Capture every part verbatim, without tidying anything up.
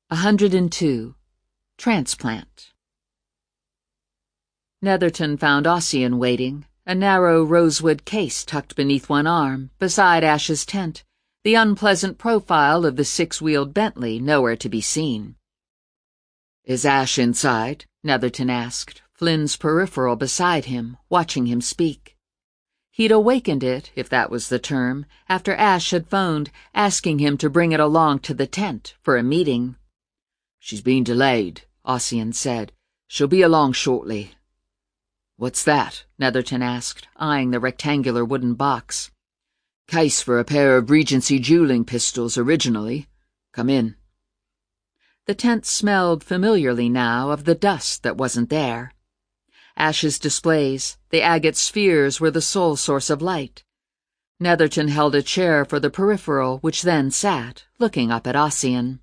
A hundred and two. Transplant. Netherton found Ossian waiting, a narrow rosewood case tucked beneath one arm, beside Ash's tent, the unpleasant profile of the six-wheeled Bentley nowhere to be seen. "Is Ash inside?" Netherton asked, Flynn's peripheral beside him, watching him speak. He'd awakened it, if that was the term, after Ash had phoned, asking him to bring it along to the tent for a meeting. "She's been delayed," Ossian said. "She'll be along shortly." "What's that?" Netherton asked, eyeing the rectangular wooden box. "Case for a pair of Regency dueling pistols originally. Come in." The tent smelled familiarly now of the dust that wasn't there. Ash's displays, the agate spheres, were the sole source of light. Netherton held a chair for the peripheral, which then sat, looking up at Ossian.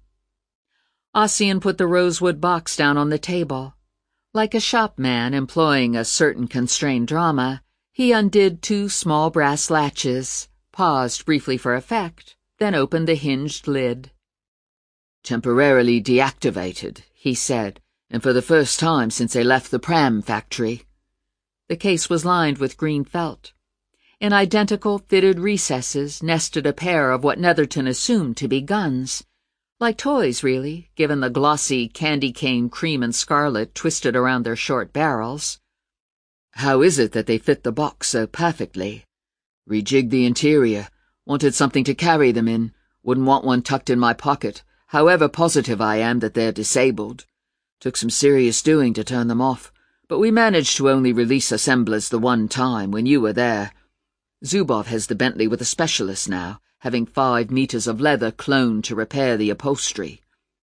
Ossian put the rosewood box down on the table. Like a shopman employing a certain constrained drama, he undid two small brass latches, paused briefly for effect, then opened the hinged lid. "Temporarily deactivated," he said, "and for the first time since they left the pram factory." The case was lined with green felt. In identical fitted recesses nested a pair of what Netherton assumed to be guns. Like toys, really, given the glossy candy cane cream and scarlet twisted around their short barrels. "How is it that they fit the box so perfectly?" "Rejigged the interior. Wanted something to carry them in. Wouldn't want one tucked in my pocket, however positive I am that they're disabled. Took some serious doing to turn them off, but we managed to only release assemblers the one time when you were there. Zubov has the Bentley with a specialist now, having five meters of leather cloned to repair the upholstery."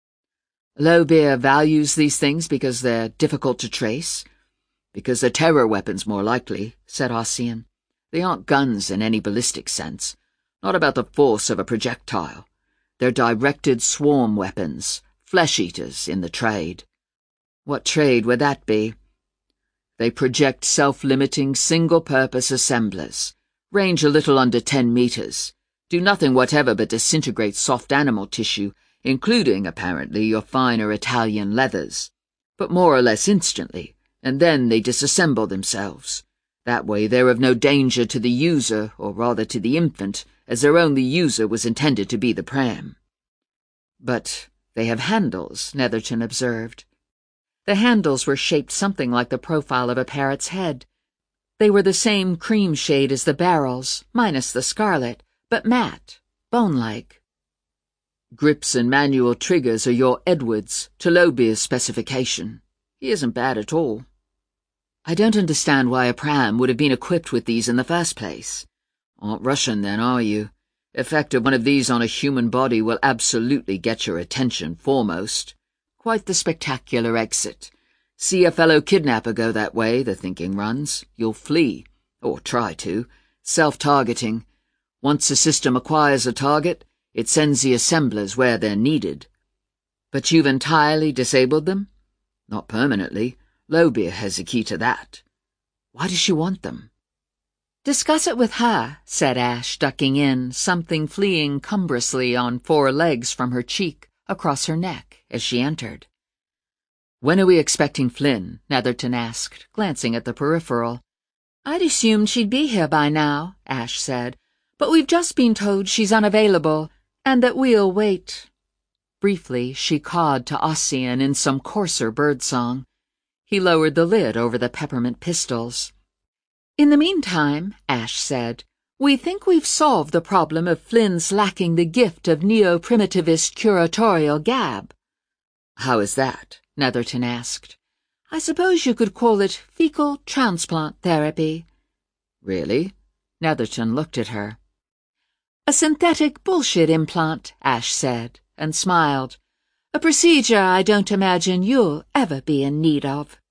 "Lowbeer values these things because they're difficult to trace?" "Because they're terror weapons, more likely," said Ossian. "They aren't guns in any ballistic sense, not about the force of a projectile. They're directed swarm weapons, flesh-eaters in the trade." "What trade would that be?" "They project self-limiting, single-purpose assemblers, range a little under ten meters. Do nothing whatever but disintegrate soft animal tissue, including, apparently, your finer Italian leathers, but more or less instantly, and then they disassemble themselves. That way they're of no danger to the user, or rather to the infant, as their only user was intended to be the pram." "But they have handles," Netherton observed. The handles were shaped something like the profile of a parrot's head. They were the same cream shade as the barrels, minus the scarlet, but matte, bone-like. "Grips and manual triggers are your Edwards, to Lowbeer's specification. He isn't bad at all." "I don't understand why a pram would have been equipped with these in the first place." "Aren't Russian, then, are you? Effect of one of these on a human body will absolutely get your attention foremost. Quite the spectacular exit. See a fellow kidnapper go that way, the thinking runs. You'll flee, or try to. Self-targeting. Once the system acquires a target, it sends the assemblers where they're needed." "But you've entirely disabled them?" "Not permanently. Lowbeer has the key to that." "Why does she want them?" "Discuss it with her," said Ash, ducking in, something fleeing cumbrously on four legs from her cheek, across her neck, as she entered. "When are we expecting Flynn?" Netherton asked, glancing at the peripheral. "I'd assumed she'd be here by now," Ash said, "but we've just been told she's unavailable, and that we'll wait." Briefly, she cawed to Ossian in some coarser birdsong. He lowered the lid over the peppermint pistols. "In the meantime," Ash said, "we think we've solved the problem of Flynn's lacking the gift of neo-primitivist curatorial gab." "How is that?" Netherton asked. "I suppose you could call it fecal transplant therapy." "Really?" Netherton looked at her. "A synthetic bullshit implant," Ash said, and smiled. "A procedure I don't imagine you'll ever be in need of."